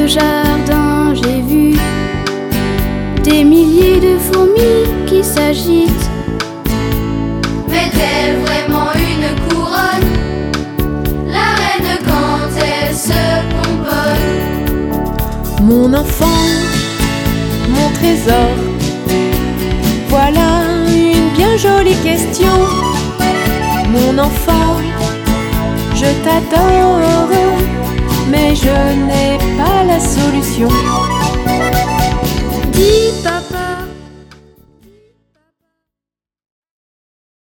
jardin, j'ai vu des milliers de fourmis qui s'agitent. Met-elle vraiment une couronne, la reine, quand elle se pomponne? Mon enfant, mon trésor, voilà une bien jolie question. Mon enfant, je t'adore, mais je n'ai pas la solution. Dis pas